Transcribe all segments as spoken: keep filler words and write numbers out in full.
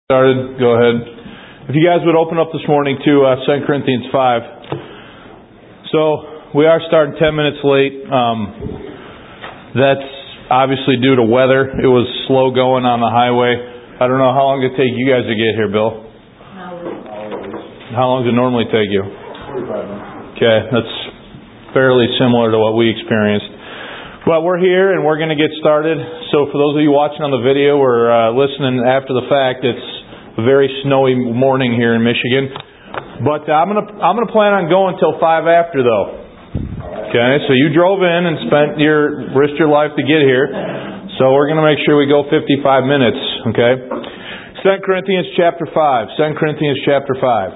Started. Go ahead. If you guys would open up this morning to uh, Second Corinthians five. So we are starting ten minutes late. Um, that's obviously due to weather. It was slow going on the highway. I don't know how long it take you guys to get here, Bill. How long does it normally take you? forty-five minutes. Okay, that's fairly similar to what we experienced. Well, we're here and we're going to get started. So for those of you watching on the video or uh, listening after the fact, it's a very snowy morning here in Michigan. But uh, I'm going to I'm going to plan on going till five after though. Okay, so you drove in and spent your risked your life to get here. So we're going to make sure we go fifty-five minutes. Okay, Second Corinthians chapter five. Second Corinthians chapter five.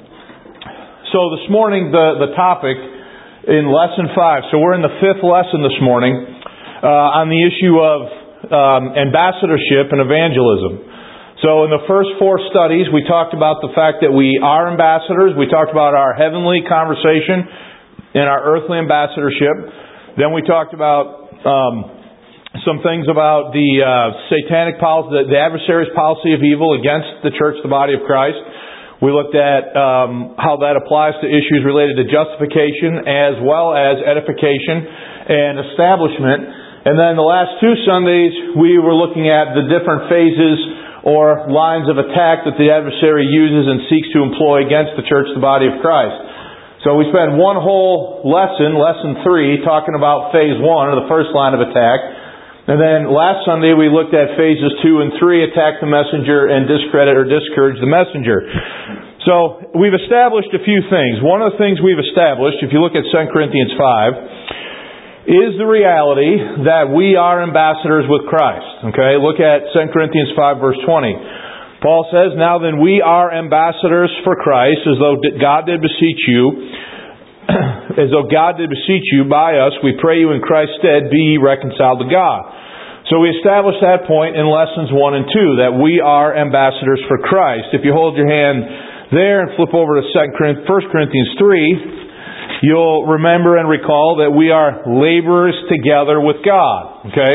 So this morning the the topic in lesson five. So we're in the fifth lesson this morning uh, on the issue of um, ambassadorship and evangelism. So in the first four studies, we talked about the fact that we are ambassadors. We talked about our heavenly conversation and our earthly ambassadorship. Then we talked about um, some things about the uh, satanic policy, the, the adversary's policy of evil against the church, the body of Christ. We looked at um, how that applies to issues related to justification as well as edification and establishment. And then the last two Sundays, we were looking at the different phases or lines of attack that the adversary uses and seeks to employ against the church, the body of Christ. So we spent one whole lesson, lesson three, talking about phase one, or the first line of attack. And then last Sunday we looked at phases two and three, attack the messenger and discredit or discourage the messenger. So we've established a few things. One of the things we've established, if you look at Second Corinthians five, is the reality that we are ambassadors with Christ. Okay, look at Second Corinthians five verse twenty. Paul says, "Now then we are ambassadors for Christ, as though God did beseech you, as though God did beseech you by us, we pray you in Christ's stead, be ye reconciled to God." So we established that point in lessons one and two, that we are ambassadors for Christ. If you hold your hand there and flip over to First Corinthians three, you'll remember and recall that we are laborers together with God. Okay?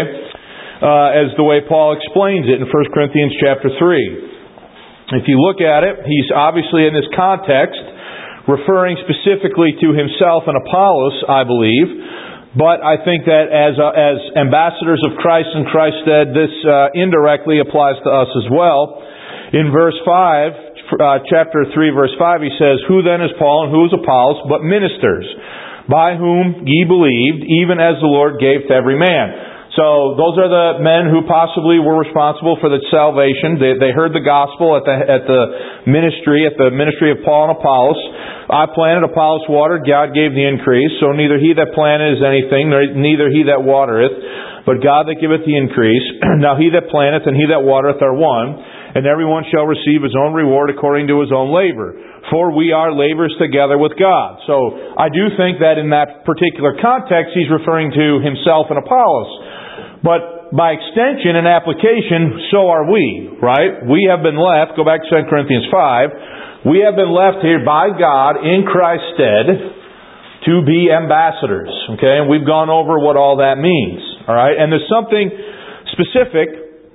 Uh, as the way Paul explains it in First Corinthians chapter three. If you look at it, he's obviously in this context referring specifically to himself and Apollos, I believe. But I think that as uh, as ambassadors of Christ in Christ's stead, this uh, indirectly applies to us as well. In verse five, uh, chapter three, verse five, he says, "Who then is Paul and who is Apollos, but ministers, by whom ye believed, even as the Lord gave to every man." So those are the men who possibly were responsible for the salvation. They, they heard the gospel at the at the ministry, at the ministry of Paul and Apollos. I planted, Apollos watered, God gave the increase. So neither he that planted is anything, neither he that watereth, but God that giveth the increase. Now he that planteth and he that watereth are one, and everyone shall receive his own reward according to his own labor. For we are laborers together with God. So I do think that in that particular context, he's referring to himself and Apollos. But by extension and application, so are we, right? We have been left, go back to Second Corinthians five, we have been left here by God in Christ's stead to be ambassadors, okay? And we've gone over what all that means, all right? And there's something specific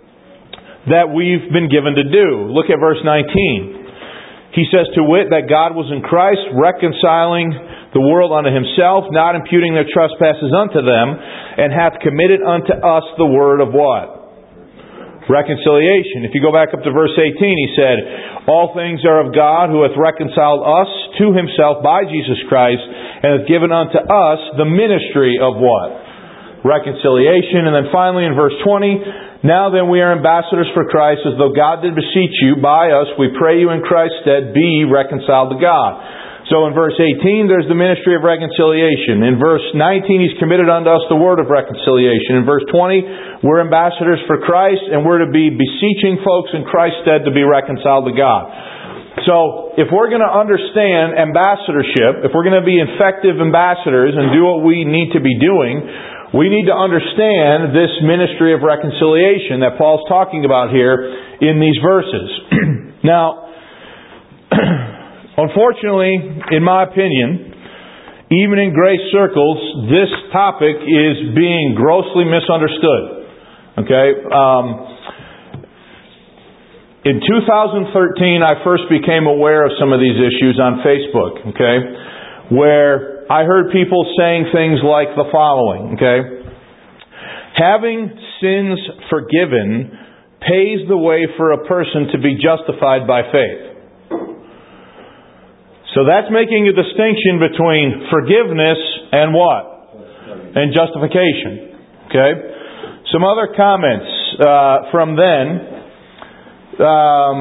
that we've been given to do. Look at verse nineteen. He says, "To wit, that God was in Christ, reconciling the world unto himself, not imputing their trespasses unto them, and hath committed unto us the word of" what? Reconciliation. If you go back up to verse eighteen, he said, "All things are of God, who hath reconciled us to himself by Jesus Christ, and hath given unto us the ministry of" what? Reconciliation. And then finally in verse twenty, "Now then we are ambassadors for Christ, as though God did beseech you by us, we pray you in Christ's stead, be ye reconciled to God." So in verse eighteen, there's the ministry of reconciliation. In verse nineteen, he's committed unto us the word of reconciliation. In verse twenty, we're ambassadors for Christ, and we're to be beseeching folks in Christ's stead to be reconciled to God. So if we're going to understand ambassadorship, if we're going to be effective ambassadors and do what we need to be doing, we need to understand this ministry of reconciliation that Paul's talking about here in these verses. Now, unfortunately, in my opinion, even in grace circles, this topic is being grossly misunderstood. Okay? Um, in two thousand thirteen, I first became aware of some of these issues on Facebook, okay, where I heard people saying things like the following, okay, having sins forgiven paves the way for a person to be justified by faith. So that's making a distinction between forgiveness and what? And justification. Okay? Some other comments uh, from then. Um,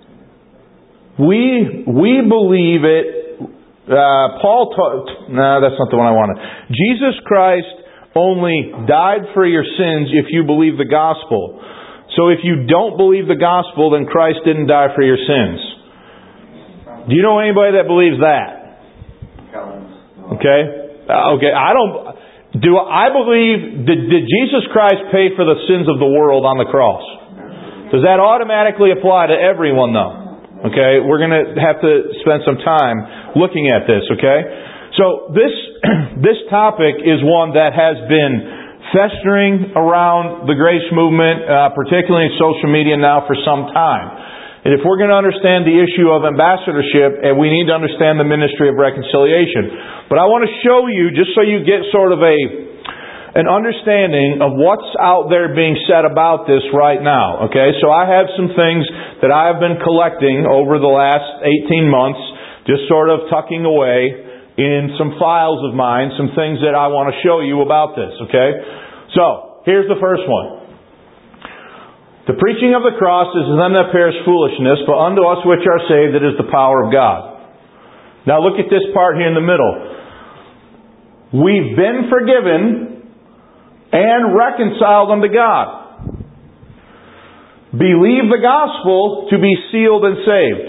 we we believe it. Uh, Paul taught. No, that's not the one I wanted. Jesus Christ only died for your sins if you believe the gospel. So if you don't believe the gospel, then Christ didn't die for your sins. Do you know anybody that believes that? Okay? Uh, okay, I don't... Do I believe... Did, did Jesus Christ pay for the sins of the world on the cross? Does that automatically apply to everyone, though? Okay? We're going to have to spend some time looking at this, okay? So this this topic is one that has been festering around the grace movement, uh, particularly in social media now for some time. And if we're going to understand the issue of ambassadorship, and we need to understand the ministry of reconciliation. But I want to show you, just so you get sort of a an understanding of what's out there being said about this right now. Okay, so I have some things that I have been collecting over the last eighteen months, just sort of tucking away in some files of mine, some things that I want to show you about this. Okay, so here's the first one. The preaching of the cross is to them that perish foolishness, but unto us which are saved it is the power of God. Now look at this part here in the middle. We've been forgiven and reconciled unto God. Believe the gospel to be sealed and saved.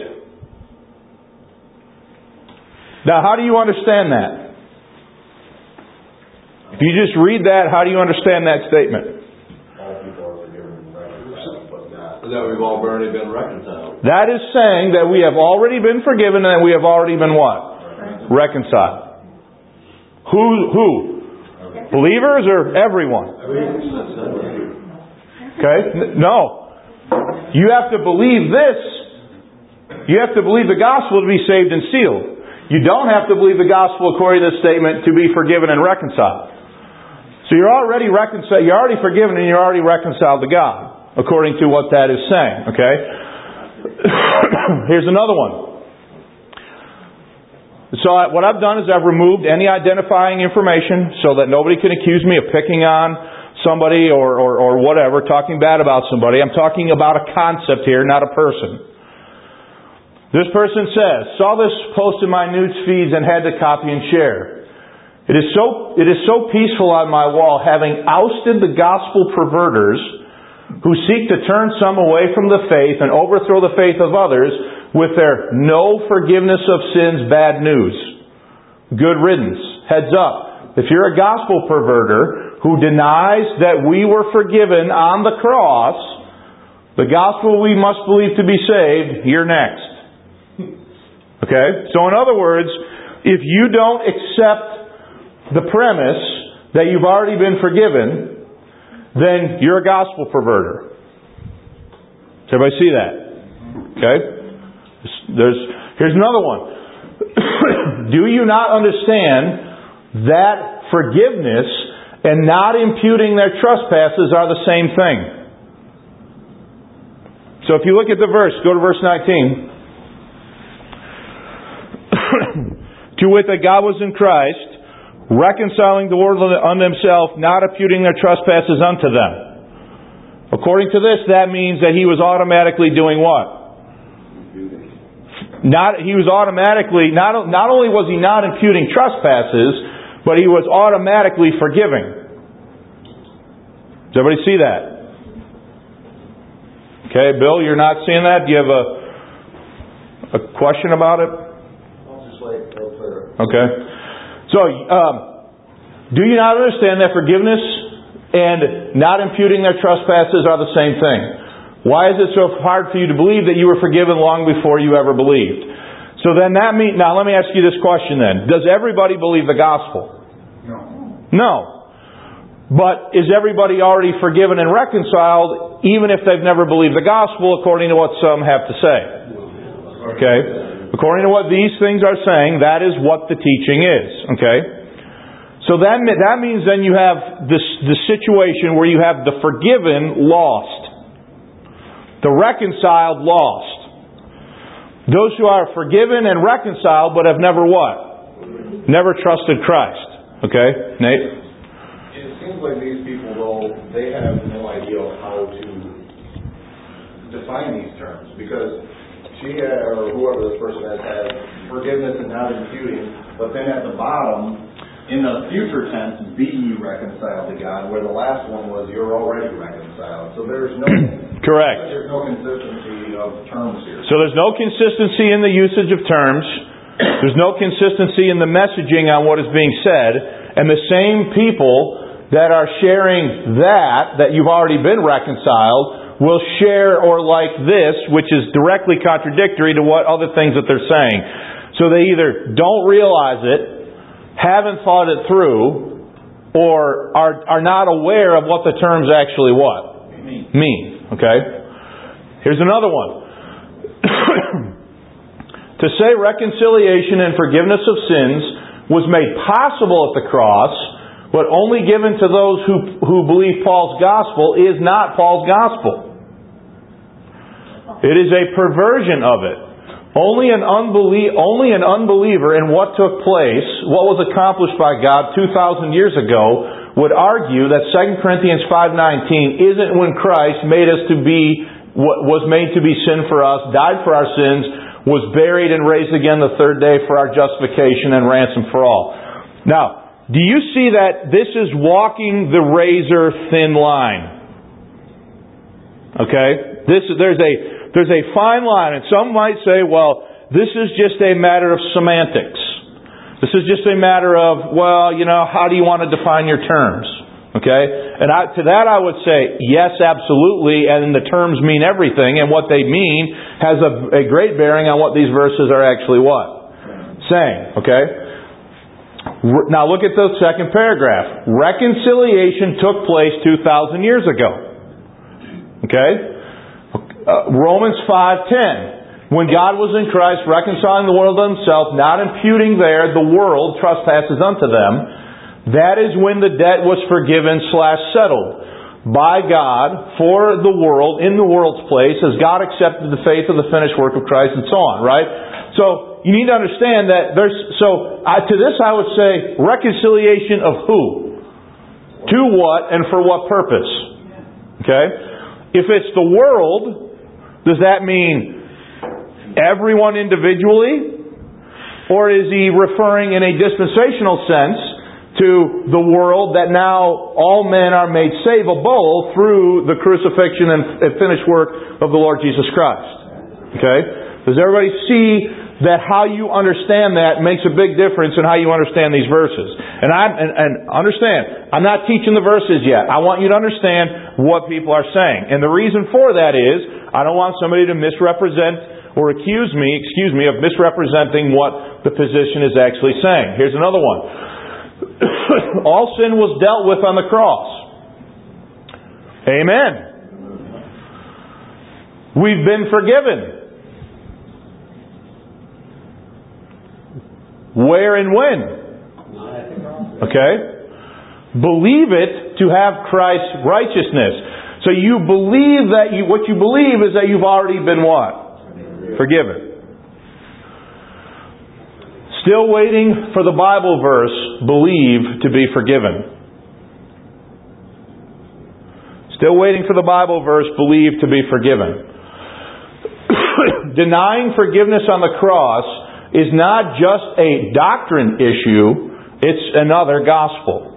Now how do you understand that? If you just read that, how do you understand that statement? That we've already been reconciled. That is saying that we have already been forgiven and we have already been what? Reconciled. Who? Who? Believers or everyone? Okay? No. You have to believe this. You have to believe the gospel to be saved and sealed. You don't have to believe the gospel according to this statement to be forgiven and reconciled. So you're already reconciled. You're already forgiven and you're already reconciled to God. According to what that is saying, okay? Here's another one. So I, what I've done is I've removed any identifying information so that nobody can accuse me of picking on somebody or, or, or whatever, talking bad about somebody. I'm talking about a concept here, not a person. This person says, saw this post in my news feeds and had to copy and share. It is so, it is so peaceful on my wall, having ousted the gospel perverters who seek to turn some away from the faith and overthrow the faith of others with their no forgiveness of sins bad news. Good riddance. Heads up. If you're a gospel perverter who denies that we were forgiven on the cross, the gospel we must believe to be saved, you're next. Okay? So in other words, if you don't accept the premise that you've already been forgiven, then you're a gospel perverter. Does everybody see that? Okay? There's, here's another one. Do you not understand that forgiveness and not imputing their trespasses are the same thing? So if you look at the verse, go to verse nineteen. To wit, that God was in Christ, reconciling the world unto himself, not imputing their trespasses unto them. According to this, that means that he was automatically doing what? Not, he was automatically, not, not only was he not imputing trespasses, but he was automatically forgiving. Does everybody see that? Okay, Bill, you're not seeing that? Do you have a, a question about it? I'll just wait till clear. Okay. So, um, do you not understand that forgiveness and not imputing their trespasses are the same thing? Why is it so hard for you to believe that you were forgiven long before you ever believed? So then that means, now let me ask you this question then. Does everybody believe the gospel? No. No. But is everybody already forgiven and reconciled, even if they've never believed the gospel, according to what some have to say? Okay? According to what these things are saying, that is what the teaching is. Okay? So that, that means then you have this, this situation where you have the forgiven lost. The reconciled lost. Those who are forgiven and reconciled but have never what? Never trusted Christ. Okay? Nate? It seems like these people, though, they have no idea of how to define these terms. Because she had, or whoever this person has, had forgiveness and not imputing, but then at the bottom, in the future tense, be ye reconciled to God, where the last one was you're already reconciled. So there's no correct. There's no consistency of terms here. So there's no consistency in the usage of terms. There's no consistency in the messaging on what is being said. And the same people that are sharing that, that you've already been reconciled, will share or like this, which is directly contradictory to what other things that they're saying. So they either don't realize it, haven't thought it through, or are are not aware of what the terms actually what? Mean. Okay? Here's another one. To say reconciliation and forgiveness of sins was made possible at the cross, but only given to those who who believe Paul's gospel, is not Paul's gospel. It is a perversion of it. Only an, unbelie- only an unbeliever in what took place, what was accomplished by God two thousand years ago, would argue that Second Corinthians five nineteen isn't when Christ made us to be, was made to be sin for us, died for our sins, was buried and raised again the third day for our justification and ransom for all. Now, do you see that this is walking the razor thin line? Okay? This there's a there's a fine line, and some might say, well, this is just a matter of semantics. This is just a matter of, well, you know, how do you want to define your terms? Okay? And I, to that I would say, yes, absolutely, and the terms mean everything, and what they mean has a, a great bearing on what these verses are actually what? Saying. Okay? Now look at the second paragraph. Reconciliation took place two thousand years ago. Okay? Uh, Romans five ten. When God was in Christ reconciling the world to Himself, not imputing there the world trespasses unto them, that is when the debt was forgiven slash settled by God for the world, in the world's place, as God accepted the faith of the finished work of Christ and so on, right? So, you need to understand that there's, so, uh, to this I would say, reconciliation of who? To what and for what purpose? Okay? If it's the world, does that mean everyone individually? Or is he referring in a dispensational sense to the world that now all men are made savable through the crucifixion and finished work of the Lord Jesus Christ? Okay? Does everybody see that how you understand that makes a big difference in how you understand these verses? And I and, and understand, I'm not teaching the verses yet. I want you to understand what people are saying. And the reason for that is, I don't want somebody to misrepresent or accuse me, excuse me, of misrepresenting what the position is actually saying. Here's another one. All sin was dealt with on the cross. Amen. We've been forgiven. Where and when? Okay? Believe it to have Christ's righteousness. So you believe that you, what you believe is that you've already been what? Forgiven. Still waiting for the Bible verse, believe to be forgiven. Still waiting for the Bible verse, believe to be forgiven. Denying forgiveness on the cross is not just a doctrine issue, it's another gospel.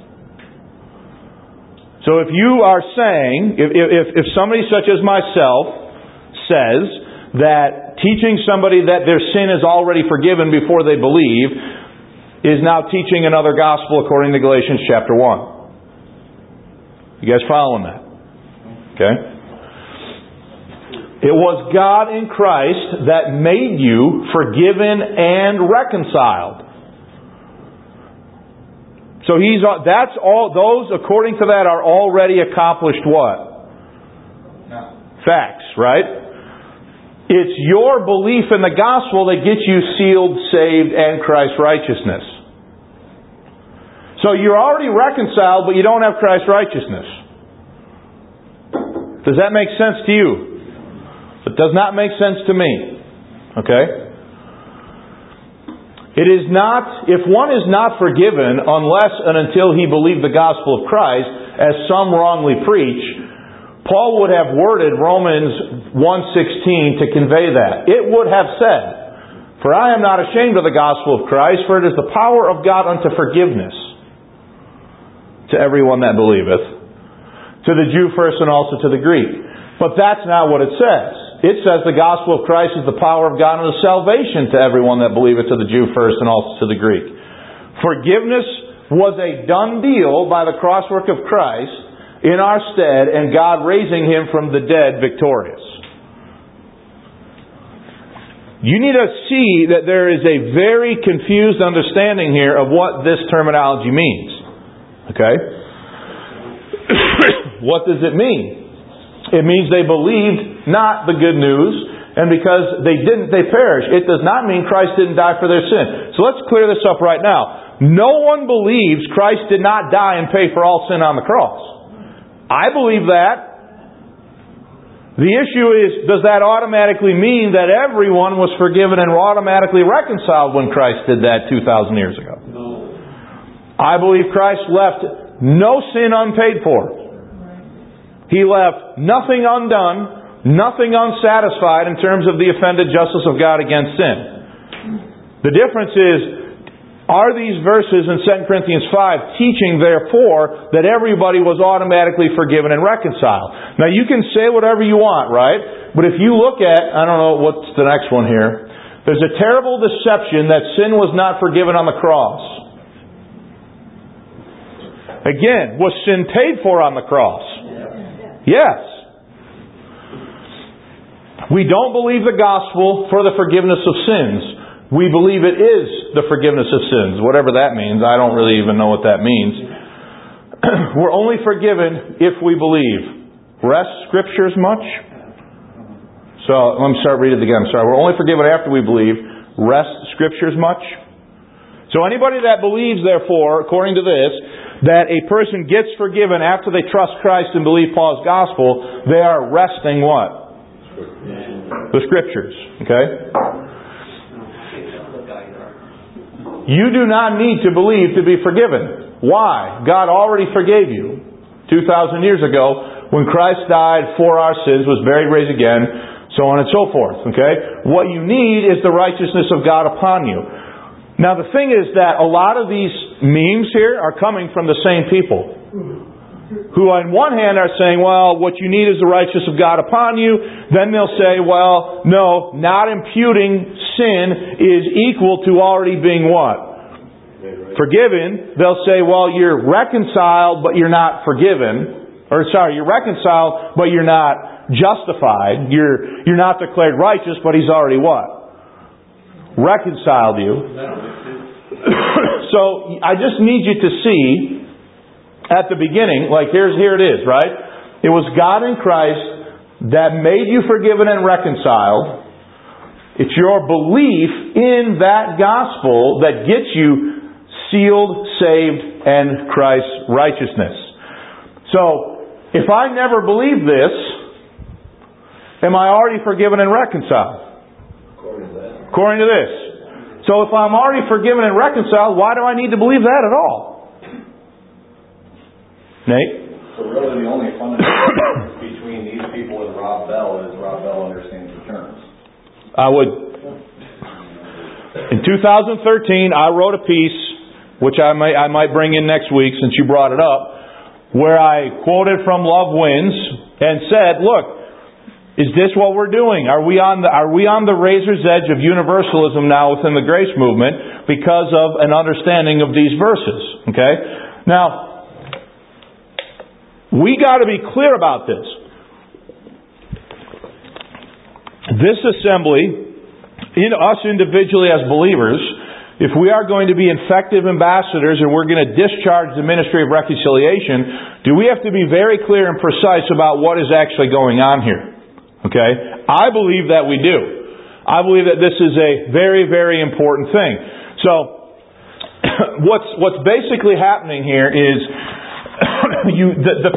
So if you are saying, if, if, if somebody such as myself says that teaching somebody that their sin is already forgiven before they believe is now teaching another gospel according to Galatians chapter one. You guys following that? Okay? It was God in Christ that made you forgiven and reconciled. So he's that's all. Those, according to that, are already accomplished what? No. Facts, right? It's your belief in the gospel that gets you sealed, saved, and Christ's righteousness. So you're already reconciled, but you don't have Christ's righteousness. Does that make sense to you? It does not make sense to me. Okay? It is not, if one is not forgiven unless and until he believed the gospel of Christ, as some wrongly preach, Paul would have worded Romans one sixteen to convey that. It would have said, "For I am not ashamed of the gospel of Christ, for it is the power of God unto forgiveness to everyone that believeth, to the Jew first and also to the Greek." But that's not what it says. It says the gospel of Christ is the power of God unto salvation to everyone that believeth, to the Jew first and also to the Greek. Forgiveness was a done deal by the crosswork of Christ in our stead, and God raising Him from the dead victorious. You need to see that there is a very confused understanding here of what this terminology means. Okay? What does it mean? It means they believed not the good news, and because they didn't, they perished. It does not mean Christ didn't die for their sin. So let's clear this up right now. No one believes Christ did not die and pay for all sin on the cross. I believe that. The issue is, does that automatically mean that everyone was forgiven and automatically reconciled when Christ did that two thousand years ago? No. I believe Christ left no sin unpaid for. He left nothing undone, nothing unsatisfied in terms of the offended justice of God against sin. The difference is, are these verses in Second Corinthians five teaching, therefore, that everybody was automatically forgiven and reconciled? Now, you can say whatever you want, right? But if you look at, I don't know, what's the next one here? There's a terrible deception that sin was not forgiven on the cross. Again, was sin paid for on the cross? Yes. We don't believe the gospel for the forgiveness of sins. We believe it is the forgiveness of sins. Whatever that means. I don't really even know what that means. We're only forgiven if we believe. Rest Scriptures much? So, let me start reading it again. I'm sorry. We're only forgiven after we believe. Rest Scriptures much? So anybody that believes, therefore, according to this, that a person gets forgiven after they trust Christ and believe Paul's gospel, they are resting what? The Scriptures. Okay? You do not need to believe to be forgiven. Why? God already forgave you two thousand years ago when Christ died for our sins, was buried, raised again, so on and so forth. Okay? What you need is the righteousness of God upon you. Now the thing is that a lot of these memes here are coming from the same people, who on one hand are saying, well, what you need is the righteousness of God upon you. Then they'll say, well, no, not imputing sin is equal to already being what? Forgiven. They'll say, well, you're reconciled, but you're not forgiven. Or sorry, you're reconciled, but you're not justified. You're, you're not declared righteous, but He's already what? Reconciled you. So I just need you to see at the beginning, like here's here it is, right? It was God in Christ that made you forgiven and reconciled. It's your belief in that gospel that gets you sealed, saved, and Christ's righteousness. So, if I never believe this, am I already forgiven and reconciled? According to that. According to this. So if I'm already forgiven and reconciled, why do I need to believe that at all? Nate? So really the only fundamental difference between these people and Rob Bell is Rob Bell understands the terms. I would. In two thousand thirteen, I wrote a piece, which I might, I might bring in next week since you brought it up, where I quoted from Love Wins and said, look, is this what we're doing? Are we on the, are we on the razor's edge of universalism now within the grace movement because of an understanding of these verses? Okay? Now, we got to be clear about this. This assembly, in us individually as believers, if we are going to be effective ambassadors and we're going to discharge the ministry of reconciliation, do we have to be very clear and precise about what is actually going on here? Okay? I believe that we do. I believe that this is a very, very important thing. So, what's what's basically happening here is you the, the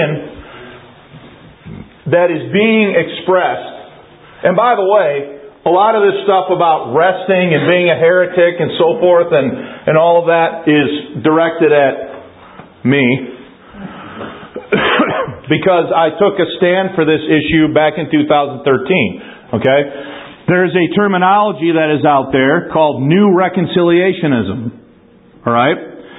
position that is being expressed, and by the way, a lot of this stuff about resting and being a heretic and so forth and, and all of that is directed at me. Because I took a stand for this issue back in two thousand thirteen. Okay? There's a terminology that is out there called New Reconciliationism. Alright?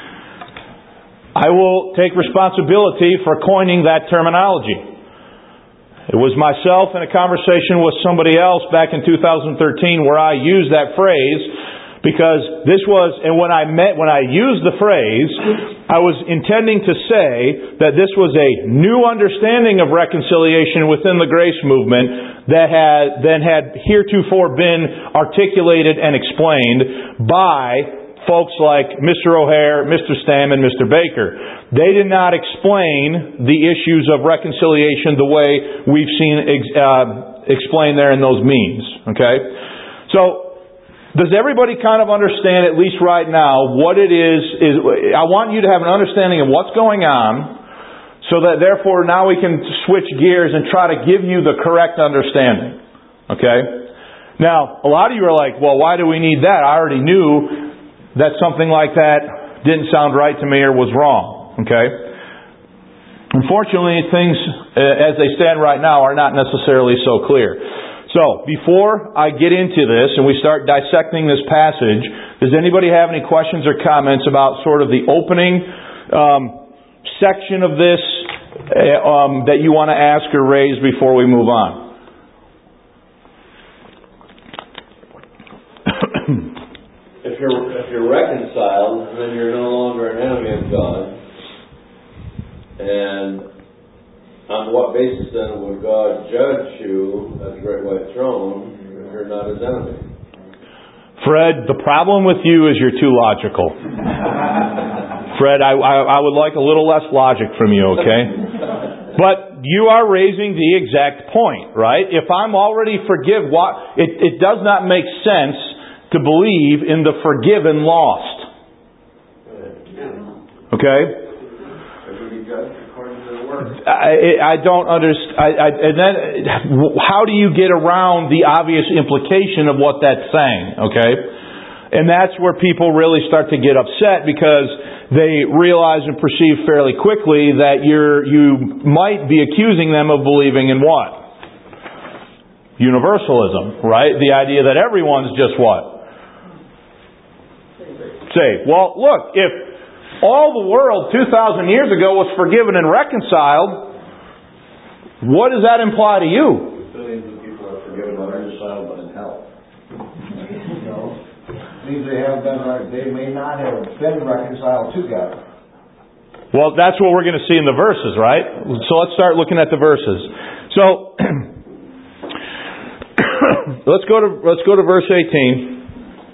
I will take responsibility for coining that terminology. It was myself in a conversation with somebody else back in two thousand thirteen where I used that phrase because this was, and when I met, when I used the phrase, I was intending to say that this was a new understanding of reconciliation within the grace movement that had then had heretofore been articulated and explained by folks like Mister O'Hare, Mister Stam, and Mister Baker. They did not explain the issues of reconciliation the way we've seen uh, explained there in those memes. Okay? So, does everybody kind of understand, at least right now, what it is, is... I want you to have an understanding of what's going on, so that therefore now we can switch gears and try to give you the correct understanding. Okay? Now, a lot of you are like, well, why do we need that? I already knew that something like that didn't sound right to me or was wrong. Okay? Unfortunately, things as they stand right now are not necessarily so clear. So, before I get into this and we start dissecting this passage, does anybody have any questions or comments about sort of the opening um, section of this uh, um, that you want to ask or raise before we move on? If you're if you're reconciled, then you're no longer an enemy of God. And on what basis then would God judge you at the Great White Throne if you're not His enemy? Fred, the problem with you is you're too logical. Fred, I, I I would like a little less logic from you, okay? But you are raising the exact point, right? If I'm already forgiven, what it, it does not make sense to believe in the forgiven lost. Okay? I, I don't understand. I, I, and then, how do you get around the obvious implication of what that's saying? Okay? And that's where people really start to get upset because they realize and perceive fairly quickly that you're you might be accusing them of believing in what? Universalism, right? The idea that everyone's just what? Say, well, look, if all the world two thousand years ago was forgiven and reconciled, what does that imply to you? Billions of people are forgiven and reconciled, but in hell. No, means they have been. They may not have been reconciled to God. Well, that's what we're going to see in the verses, right? So let's start looking at the verses. So let's go to let's go to verse eighteen.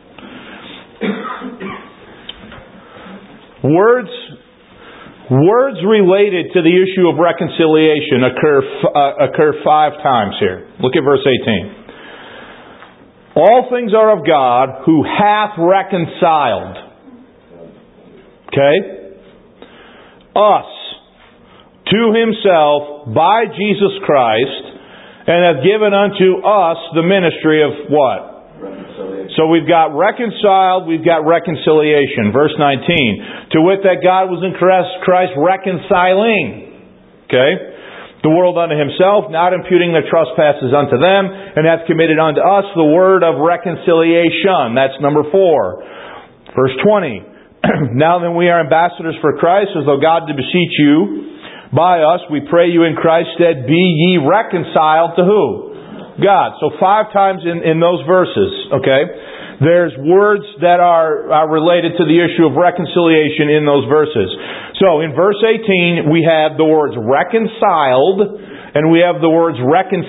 Words, words related to the issue of reconciliation occur uh, occur five times here. Look at verse eighteen. All things are of God, who hath reconciled. Okay? Us to Himself by Jesus Christ, and hath given unto us the ministry of what? So we've got reconciled, we've got reconciliation. Verse nineteen. To wit, that God was in Christ reconciling. Okay? The world unto Himself, not imputing their trespasses unto them, and hath committed unto us the word of reconciliation. That's number four. Verse twenty. Now then we are ambassadors for Christ, as though God did beseech you by us, we pray you in Christ's stead, be ye reconciled to who? God. So five times in, in those verses, okay, there's words that are, are related to the issue of reconciliation in those verses. So in verse eighteen, we have the words reconciled, and we have the words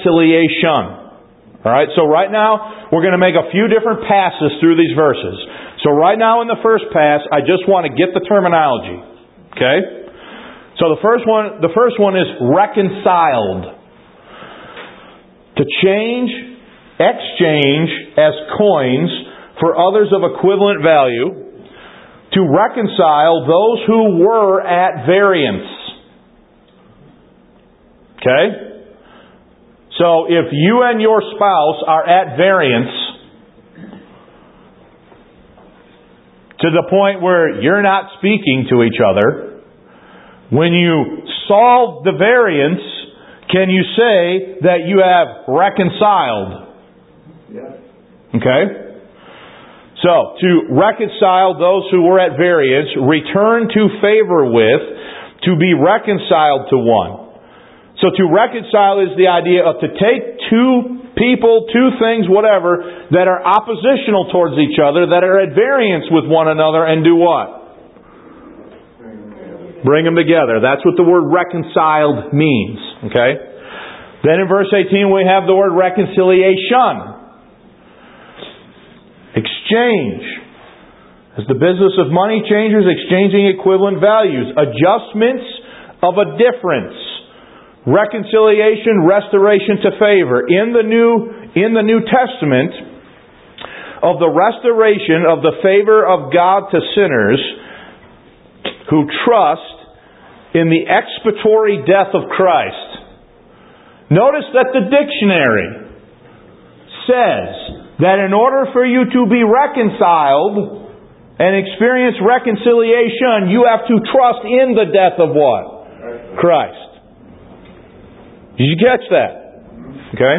reconciliation. Alright, so right now, we're going to make a few different passes through these verses. So right now in the first pass, I just want to get the terminology. Okay? So the first one, the first one is reconciled. To change, exchange as coins for others of equivalent value. To reconcile those who were at variance. Okay? So if you and your spouse are at variance to the point where you're not speaking to each other, when you solve the variance, can you say that you have reconciled? Yeah. Okay? So, to reconcile those who were at variance, return to favor with, to be reconciled to one. So to reconcile is the idea of to take two people, two things, whatever, that are oppositional towards each other, that are at variance with one another, and do what? Bring them together. That's what the word reconciled means. Okay? Then in verse eighteen we have the word reconciliation. Exchange. As the business of money changers, exchanging equivalent values. Adjustments of a difference. Reconciliation, restoration to favor. In the New, in the New Testament, of the restoration of the favor of God to sinners who trust in the expiatory death of Christ. Notice that the dictionary says that in order for you to be reconciled and experience reconciliation, you have to trust in the death of what? Christ. Did you catch that? Okay?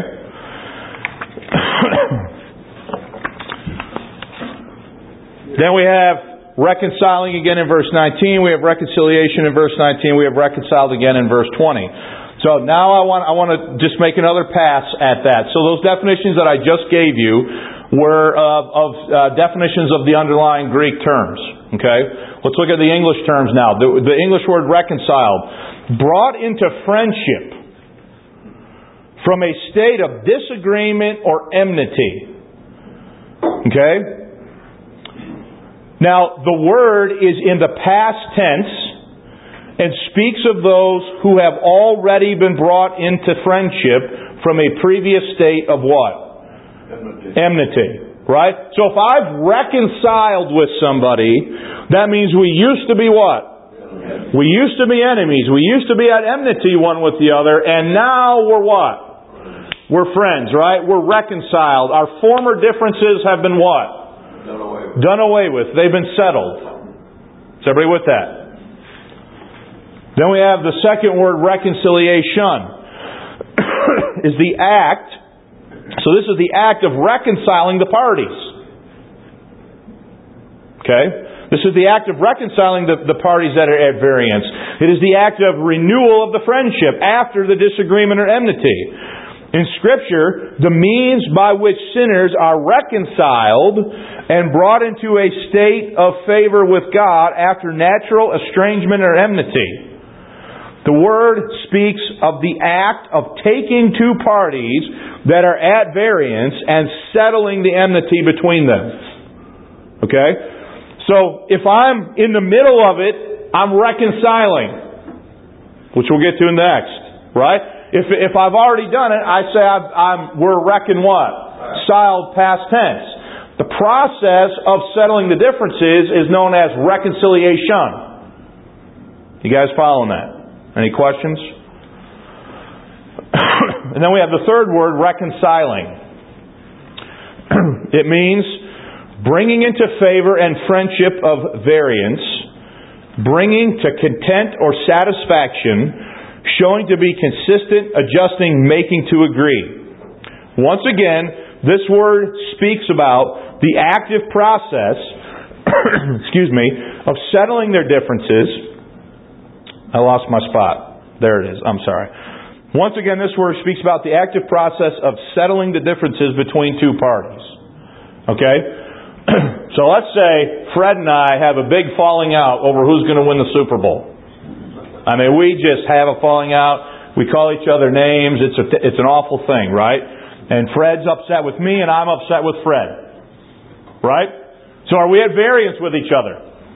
Then we have reconciling again in verse nineteen. We have reconciliation in verse nineteen. We have reconciled again in verse twenty. So now I want I want to just make another pass at that. So those definitions that I just gave you were uh, of uh, definitions of the underlying Greek terms. Okay? Let's look at the English terms now. The, the English word reconciled. Brought into friendship from a state of disagreement or enmity. Okay? Now, the word is in the past tense and speaks of those who have already been brought into friendship from a previous state of what? Enmity. Enmity. Right? So if I've reconciled with somebody, that means we used to be what? We used to be enemies. We used to be at enmity one with the other, and now we're what? We're friends, right? We're reconciled. Our former differences have been what? Done away with. Done away with. They've been settled. Is everybody with that? Then we have the second word, reconciliation. Is the act. So this is the act of reconciling the parties. Okay? This is the act of reconciling the, the parties that are at variance. It is the act of renewal of the friendship after the disagreement or enmity. In Scripture, the means by which sinners are reconciled and brought into a state of favor with God after natural estrangement or enmity. The Word speaks of the act of taking two parties that are at variance and settling the enmity between them. Okay? So, if I'm in the middle of it, I'm reconciling, which we'll get to next. Right? If if I've already done it, I say I've, I'm we're reckoned what? Siled past tense. The process of settling the differences is known as reconciliation. You guys following that? Any questions? And then we have the third word, reconciling. It means bringing into favor and friendship of variance, bringing to content or satisfaction, showing to be consistent, adjusting, making to agree. Once again, this word speaks about the active process, excuse me, of settling their differences. I lost my spot. There it is. I'm sorry. Once again, this word speaks about the active process of settling the differences between two parties. Okay? So let's say Fred and I have a big falling out over who's going to win the Super Bowl. I mean, we just have a falling out. We call each other names. It's a, it's an awful thing, right? And Fred's upset with me and I'm upset with Fred. Right? So are we at variance with each other?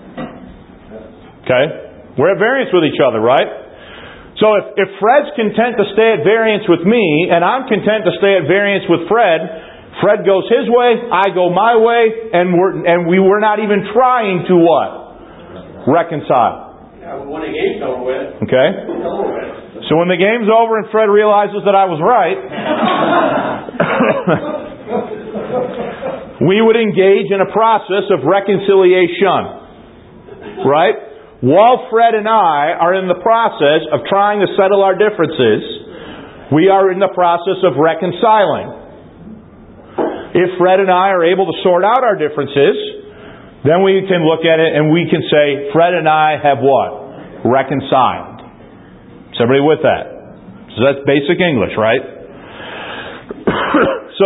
Okay? We're at variance with each other, right? So if, if Fred's content to stay at variance with me, and I'm content to stay at variance with Fred, Fred goes his way, I go my way, and we're and we were not even trying to what? Reconcile. Yeah, when the game's over with. Okay? It's over with. So when the game's over and Fred realizes that I was right, we would engage in a process of reconciliation. Right? While Fred and I are in the process of trying to settle our differences, we are in the process of reconciling. If Fred and I are able to sort out our differences, then we can look at it and we can say, Fred and I have what? Reconciled. Is everybody with that? So that's basic English, right? So,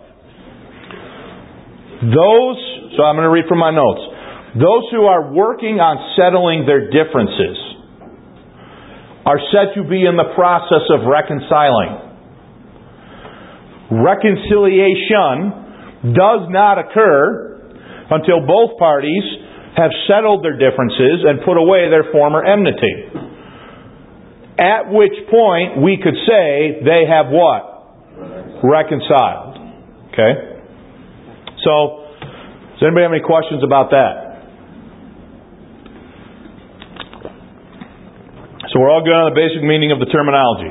those, so I'm going to read from my notes. Those who are working on settling their differences are said to be in the process of reconciling. Reconciliation does not occur until both parties have settled their differences and put away their former enmity. At which point we could say they have what? Reconciled. Okay? So, does anybody have any questions about that? So we're all good on the basic meaning of the terminology.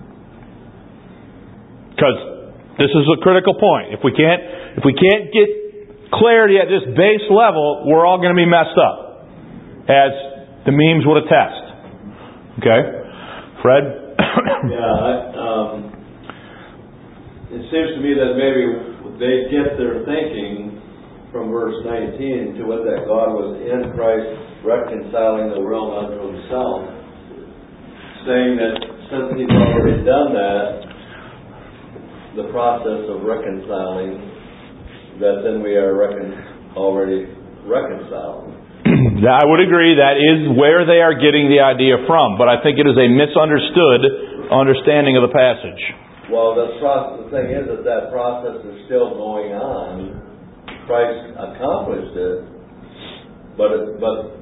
Because this is a critical point. If we can't, if we can't get clarity at this base level, we're all going to be messed up, as the memes would attest. Okay, Fred. Yeah, I, um, it seems to me that maybe they get their thinking from verse nineteen to what that God was in Christ reconciling the world unto Himself, saying that since He's already done that, the process of reconciling, that then we are recon- already reconciled. I would agree that is where they are getting the idea from, but I think it is a misunderstood understanding of the passage. Well, the, process, the thing is that that process is still going on. Christ accomplished it, but it, but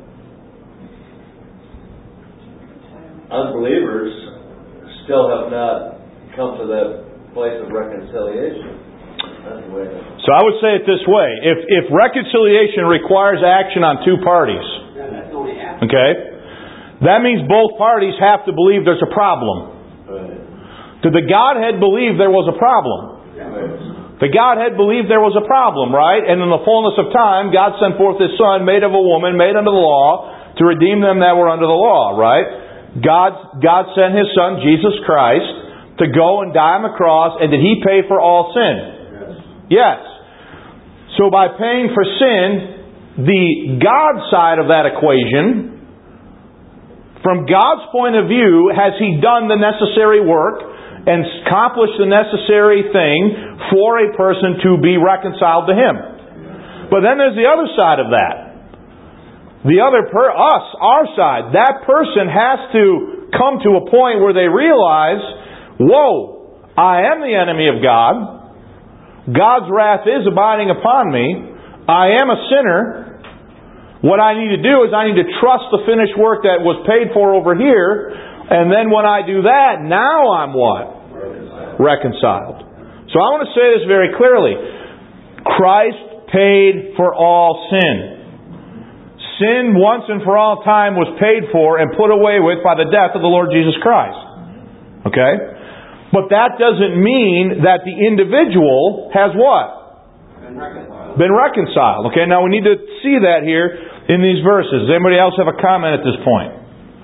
unbelievers still have not come to that place of reconciliation. That's the way it is. So I would say it this way. If if reconciliation requires action on two parties, Yeah, that's only half. okay, that means both parties have to believe there's a problem. Right. Did the Godhead believe there was a problem? Right. The Godhead believed there was a problem, right? And in the fullness of time, God sent forth His Son, made of a woman, made under the law, to redeem them that were under the law, right? God, God sent His Son, Jesus Christ, to go and die on the cross, and did He pay for all sin? Yes. Yes. So by paying for sin, the God side of that equation, from God's point of view, has He done the necessary work and accomplished the necessary thing for a person to be reconciled to Him? But then there's the other side of that. The other, per, us, our side, that person has to come to a point where they realize, whoa, I am the enemy of God. God's wrath is abiding upon me. I am a sinner. What I need to do is I need to trust the finished work that was paid for over here. And then when I do that, now I'm what? Reconciled. So I want to say this very clearly. Christ paid for all sin. Sin once and for all time was paid for and put away with by the death of the Lord Jesus Christ. Okay? But that doesn't mean that the individual has what? Been reconciled. Been reconciled. Okay, now we need to see that here in these verses. Does anybody else have a comment at this point?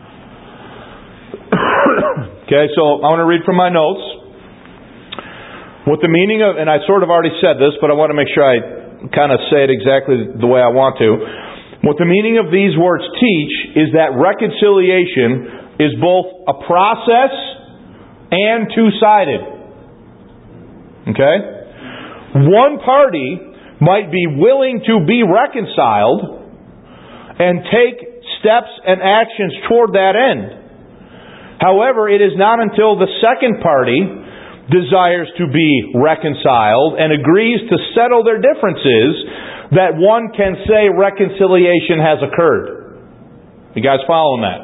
Okay, so I want to read from my notes. What the meaning of, and I sort of already said this, but I want to make sure I kind of say it exactly the way I want to. What the meaning of these words teach is that reconciliation is both a process and two-sided. Okay? One party might be willing to be reconciled and take steps and actions toward that end. However, it is not until the second party desires to be reconciled and agrees to settle their differences that one can say reconciliation has occurred. You guys following that?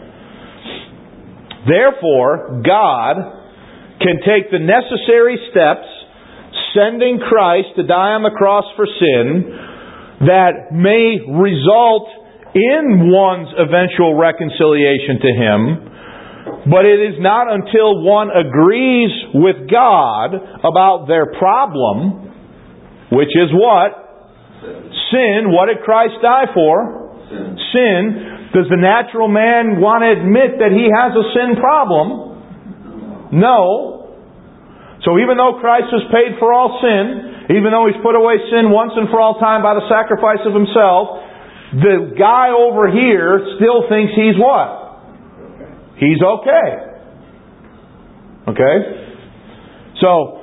Therefore, God can take the necessary steps, sending Christ to die on the cross for sin, that may result in one's eventual reconciliation to Him. But it is not until one agrees with God about their problem, which is what? Sin. What did Christ die for? Sin. Sin. Does the natural man want to admit that he has a sin problem? No. So even though Christ has paid for all sin, even though He's put away sin once and for all time by the sacrifice of Himself, the guy over here still thinks he's what? He's okay. Okay? So,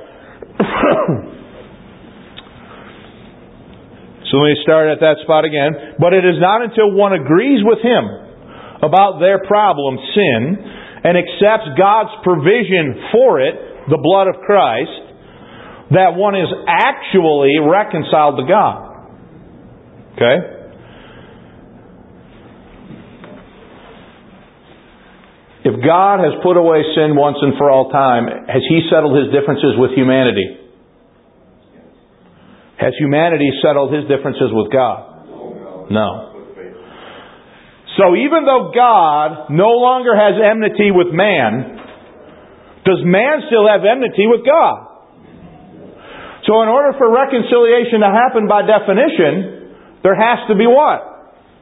so let me start at that spot again. But it is not until one agrees with Him about their problem, sin, and accepts God's provision for it, the blood of Christ, that one is actually reconciled to God. Okay? If God has put away sin once and for all time, has He settled His differences with humanity? Has humanity settled His differences with God? No. So even though God no longer has enmity with man, does man still have enmity with God? So in order for reconciliation to happen by definition, there has to be what?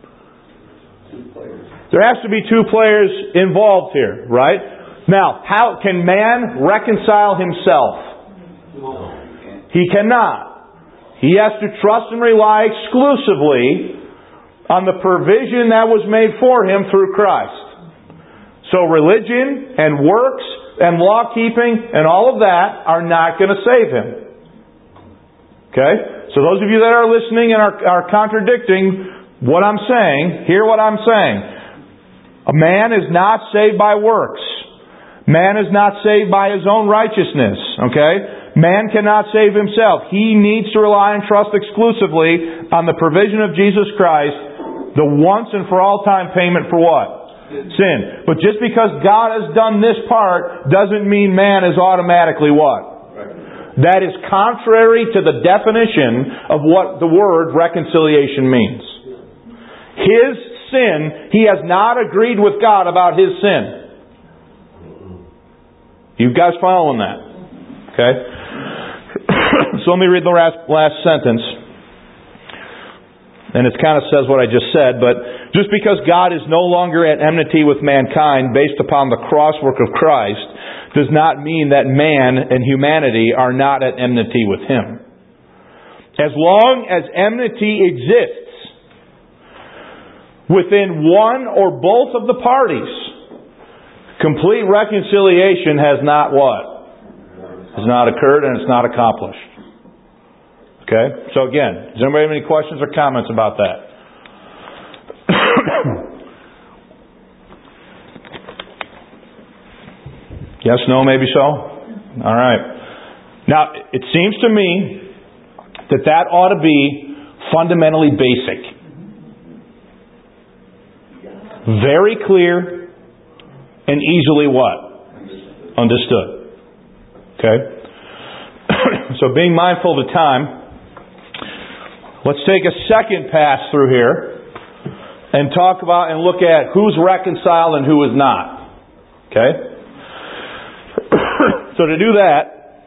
There has to be two players involved here, right? Now, how can man reconcile himself? He cannot. He has to trust and rely exclusively on the provision that was made for him through Christ. So religion and works and law keeping and all of that are not going to save him. Okay? So those of you that are listening and are, are contradicting what I'm saying, hear what I'm saying. A man is not saved by works. Man is not saved by his own righteousness. Okay? Man cannot save himself. He needs to rely and trust exclusively on the provision of Jesus Christ, the once and for all time payment for what? Sin. But just because God has done this part doesn't mean man is automatically what? That is contrary to the definition of what the word reconciliation means. His sin, he has not agreed with God about his sin. You guys following that? Okay? So let me read the last, last sentence. And it kind of says what I just said, but just because God is no longer at enmity with mankind based upon the cross work of Christ does not mean that man and humanity are not at enmity with Him. As long as enmity exists within one or both of the parties, complete reconciliation has not what? Has not occurred and it's not accomplished. Okay? So again, does anybody have any questions or comments about that? Yes, no, maybe so? All right. Now, it seems to me that that ought to be fundamentally basic. Very clear and easily what? Understood. Okay? So being mindful of the time, let's take a second pass through here and talk about and look at who's reconciled and who is not. Okay? So to do that,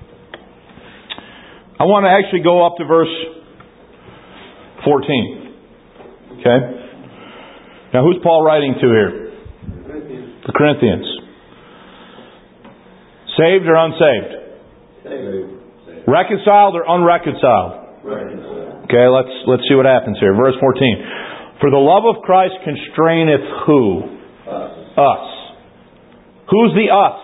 I want to actually go up to verse fourteen. Okay? Now who's Paul writing to here? The Corinthians. Saved or unsaved? Saved. Reconciled or unreconciled? Reconciled. Okay, let's let's see what happens here. Verse fourteen. For the love of Christ constraineth who? Us. Us. Who's the us?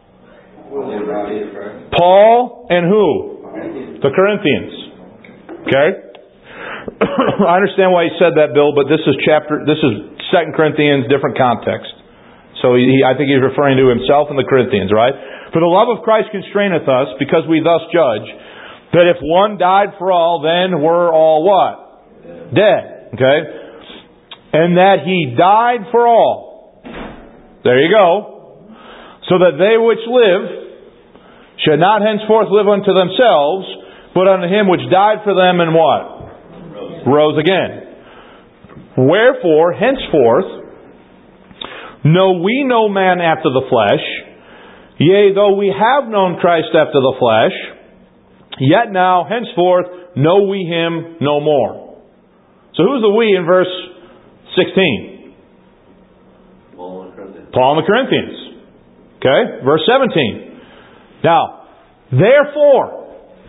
Paul and who? The Corinthians. Okay? I understand why he said that, Bill, but this is chapter this is Second Corinthians, different context. So he, I think he's referring to himself and the Corinthians, right? For the love of Christ constraineth us, because we thus judge, That if one died for all, then we're all what? Dead. Okay? And that He died for all. There you go. So that they which live should not henceforth live unto themselves, but unto Him which died for them and what? Rose again. Wherefore, henceforth, know we no man after the flesh. Yea, though we have known Christ after the flesh, yet now, henceforth, know we Him no more. So who's the we in verse sixteen? Paul and the Corinthians. Paul and the Corinthians. Okay? Verse seventeen. Now, therefore,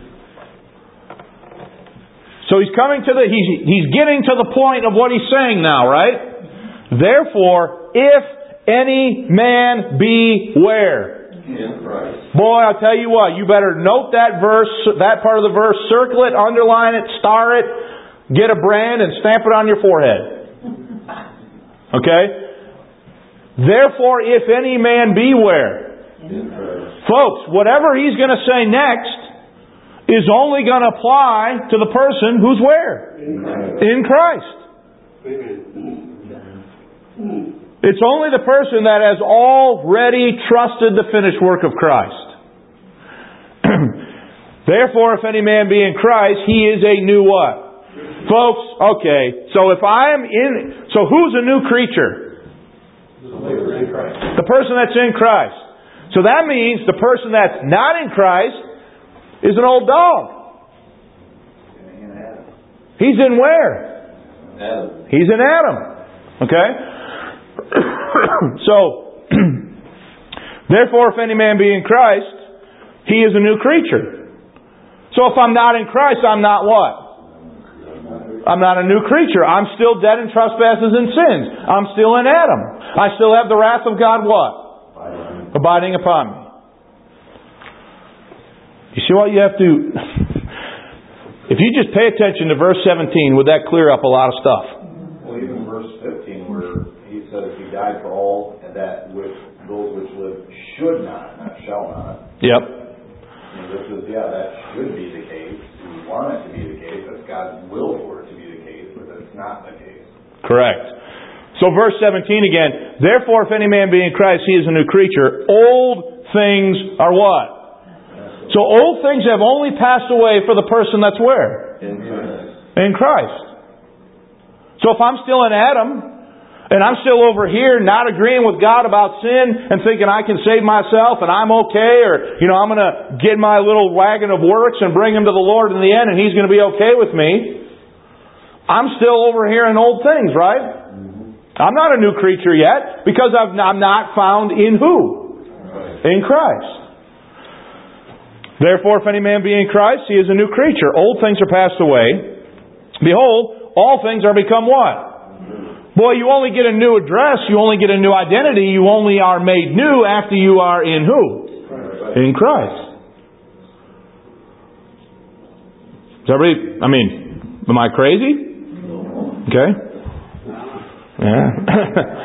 so he's coming to the, he's, he's getting to the point of what he's saying now, right? Therefore, if any man be where? In Christ. Boy, I'll tell you what, you better note that verse, that part of the verse, circle it, underline it, star it, get a brand and stamp it on your forehead. Okay? Therefore, if any man be where? In Christ. Folks, whatever he's going to say next is only going to apply to the person who's where? In Christ. In Christ. It's only the person that has already trusted the finished work of Christ. Therefore, if any man be in Christ, he is a new what? Folks, okay, so if I am in... So who's a new creature? The person that's in Christ. So that means the person that's not in Christ is an old dog. He's in where? Adam. He's in Adam. Okay? So, therefore, if any man be in Christ, he is a new creature. So if I'm not in Christ, I'm not what? I'm not a new creature. I'm still dead in trespasses and sins. I'm still in Adam. I still have the wrath of God what? Abiding upon me. You see what you have to... If you just pay attention to verse seventeen, would that clear up a lot of stuff? Well, even verse fifteen, where He says He died for all, and that which those which live should not, not shall not. Yep. And this is, yeah, that should be the case. We want it to be the case. That's God's will for it to be the case, but that's not the case. Correct. So verse seventeen again. Therefore, if any man be in Christ, he is a new creature. Old things are what? So old things have only passed away for the person that's where? In Christ. In Christ. So if I'm still in Adam, and I'm still over here not agreeing with God about sin and thinking I can save myself and I'm okay, or, you know, I'm going to get my little wagon of works and bring him to the Lord in the end and He's going to be okay with me, I'm still over here in old things, right? I'm not a new creature yet because I've, I'm not found in who? In Christ. Therefore, if any man be in Christ, he is a new creature. Old things are passed away. Behold, all things are become what? Boy, you only get a new address, you only get a new identity, you only are made new after you are in who? Christ. In Christ. Is everybody, I mean, am I crazy? Okay. Yeah.